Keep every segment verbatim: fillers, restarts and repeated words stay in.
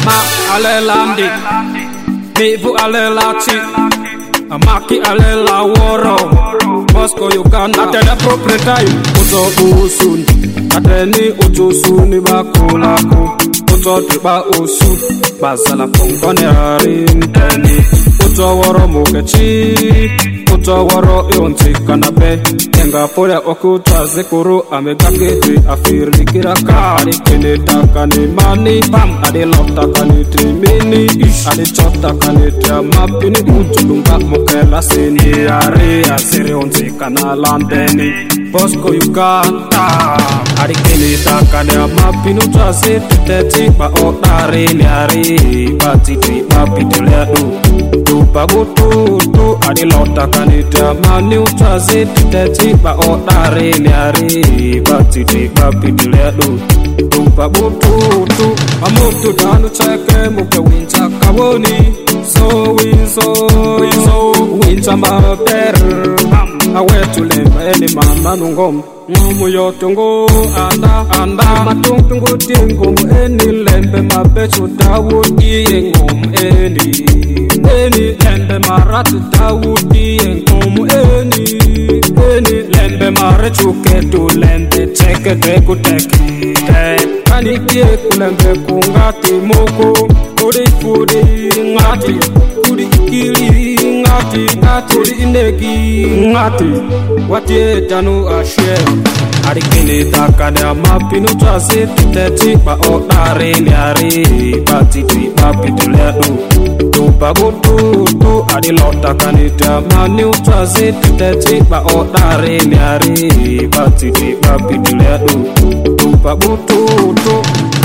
Ma alelandi, Mivu alelachi, Amaki alela woro. Moscow you can attend a proprietary. Uto usun, ateni uto suni bakulako. Uto triba usu, basala pongone arinteni. Uto woro mukechi, uto woro yonti kanabe. Enga pole okuta zekuru amegakete afirli kirakari. Kene takani mani, bam ade lota kaniti mini. Ade chota kaniti mapini utulunga mukela sini are asiri onti kana landeni. Bosco Uganda, ade kene takani mapini utase tete ba otare ni are batiti mapiteledu. Tupa butu tu ade lota kaniti mani utase tete ba otare ni are batiti mapiteledu. Tupa butu tu amutu danu cheke muke wincha kawoni. So winso winso wincha mater awetulemba eni mama nungom ngumu yotungo anda anda matungu tingu eni lembe mabechu dawudi engum eni eni lembe maratu dawudi engum eni eni lembe marechu ketu lembe cheke teku teki kani kie kulembe kungati moko kuri kuri ngati kuri kiri ngati ngati kuri inegi ngati watie tanu ashe arikini takane amapinu twase tete ba otare ni ari batiti bapituledu tupa butu tu adi lota kanita mani utwase tete ba otare ni ari batiti bapituledu tupa butu tu.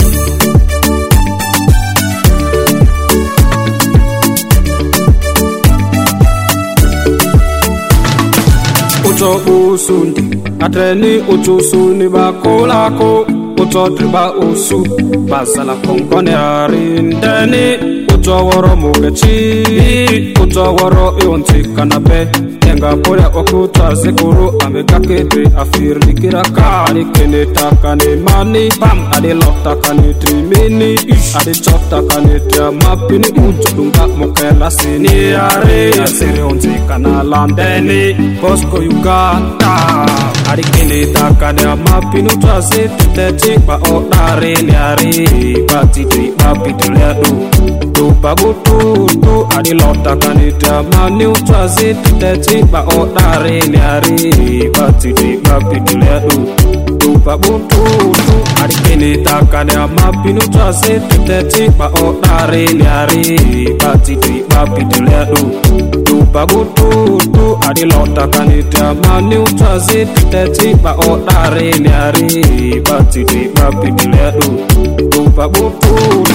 Uto usundi, atreni uto suni bakolako. Uto triba usu, basala konkone arindeni. Uto woro mugechi, uto woro yonti kanabe. Enga pole okuta zekuru amegakete afirli kirakari. Kene takane mani, bam ade lota kaniti mini. Ade chota kaniti mapini utulunga mukela sini are. Asiri onti kana landeni. Bosco Uganda, ade kene takane mapini utwase tete ba otare ni are. Batiti bapituledu. Tupa butu tu adi lota kanita mani utwase tete ba otare ni ari batiti bapituledu. Tupa butu tu adi kene takane mapini utwase tete ba otare ni ari batiti bapituledu. Tupa butu tu adi lota kanita mani utwase tete ba otare ni ari batiti bapituledu. Tupa butu